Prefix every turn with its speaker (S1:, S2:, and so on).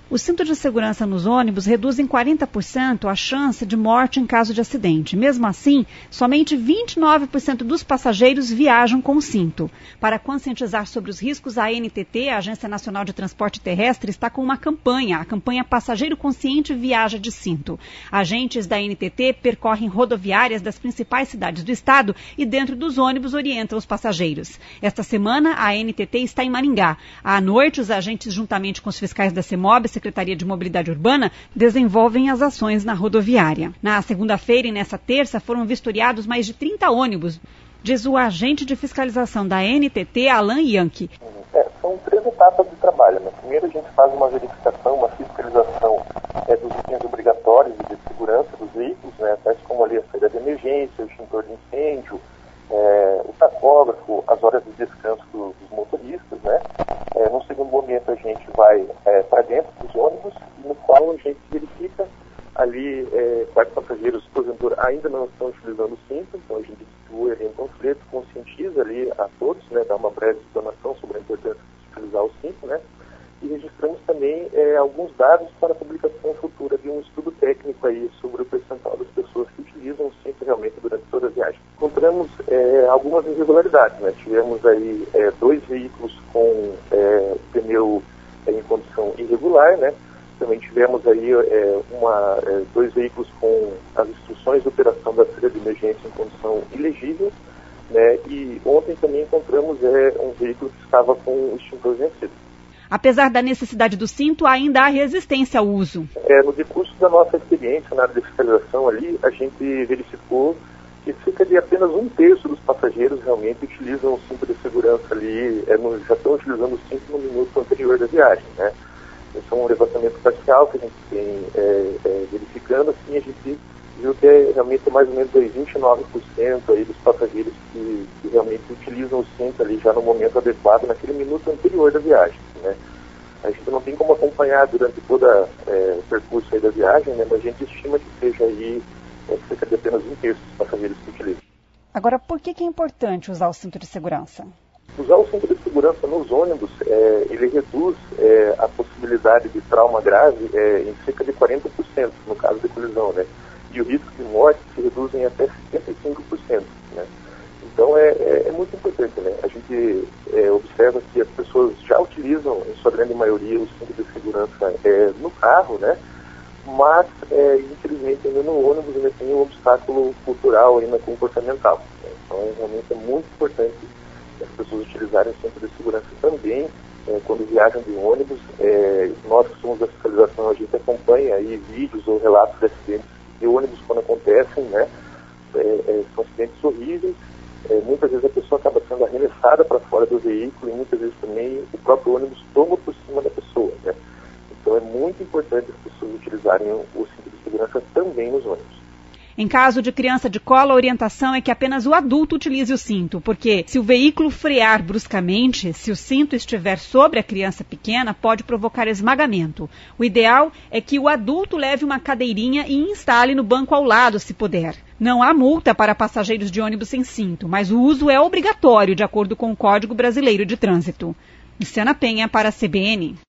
S1: O cinto de segurança nos ônibus reduz em 40% a chance de morte em caso de acidente. Mesmo assim, somente 29% dos passageiros viajam com o cinto. Para conscientizar sobre os riscos, a ANTT, a Agência Nacional de Transporte Terrestre, está com uma campanha. A campanha Passageiro Consciente Viaja de Cinto. Agentes da ANTT percorrem rodoviárias das principais cidades do estado e dentro dos ônibus orientam os passageiros. Esta semana, a ANTT está em Maringá. À noite, os agentes, juntamente com os fiscais da CEMOB, Secretaria de Mobilidade Urbana, desenvolvem as ações na rodoviária. Na segunda-feira e nessa terça foram vistoriados mais de 30 ônibus, diz o agente de fiscalização da ANTT, Alan Yankee.
S2: São 3 etapas de trabalho. Primeiro a gente faz uma verificação, uma fiscalização dos itens obrigatórios de segurança dos veículos, tais como ali a saída de emergência, o extintor de incêndio, o tacógrafo, as horas de descanso dos motoristas, No segundo momento a gente vai para dentro dos ônibus, no qual a gente verifica ali quais passageiros, porventura, ainda não estão utilizando o cinto, então a gente distribui ali um panfleto, conscientiza ali a todos, dá uma breve explanação sobre a importância de utilizar o cinto, e registramos também alguns dados para a publicação futura de um estudo técnico aí sobre o percentual das pessoas que utilizam o cinto realmente durante toda a viagem. Encontramos algumas irregularidades, Tivemos aí 2 veículos com pneu em condição irregular, Também tivemos aí 2 veículos com as instruções de operação da saída de emergência em condição ilegível, E ontem também encontramos um veículo que estava com o extintor vencido.
S1: Apesar da necessidade do cinto, ainda há resistência ao uso.
S2: No decurso da nossa experiência na área de fiscalização ali, a gente verificou que cerca de apenas 1/3 dos passageiros realmente utilizam o cinto de segurança ali, já estão utilizando o cinto no minuto anterior da viagem, Esse é um levantamento parcial que a gente tem verificando, assim, a gente viu que realmente mais ou menos 29% aí dos passageiros que realmente utilizam o cinto ali já no momento adequado, naquele minuto anterior da viagem, A gente não tem como acompanhar durante todo o percurso aí da viagem, Mas a gente estima que seja aí cerca de apenas 1/3 dos passageiros que utilizam.
S1: Agora, por que é importante usar o cinto de segurança?
S2: Usar o cinto de segurança nos ônibus, ele reduz a possibilidade de trauma grave em cerca de 40%, no caso de colisão, E o risco de morte se reduz em até 75%, Então é muito importante, A gente observa que as pessoas já utilizam, em sua grande maioria, o cinto de segurança no carro, Mas, infelizmente, ainda no ônibus ainda tem um obstáculo cultural, ainda comportamental. Então, realmente é muito importante as pessoas utilizarem o cinto de segurança também quando viajam de ônibus. Nós que somos da fiscalização, a gente acompanha aí vídeos ou relatos de acidentes de ônibus quando acontecem, são acidentes horríveis. Muitas vezes a pessoa acaba sendo arremessada para fora do veículo e muitas vezes também o próprio ônibus toma por cima da pessoa, Então é muito importante as pessoas utilizarem o cinto de segurança também nos ônibus.
S1: Em caso de criança de colo, a orientação é que apenas o adulto utilize o cinto, porque se o veículo frear bruscamente, se o cinto estiver sobre a criança pequena, pode provocar esmagamento. O ideal é que o adulto leve uma cadeirinha e instale no banco ao lado, se puder. Não há multa para passageiros de ônibus sem cinto, mas o uso é obrigatório, de acordo com o Código Brasileiro de Trânsito. Luciana Penha, para a CBN.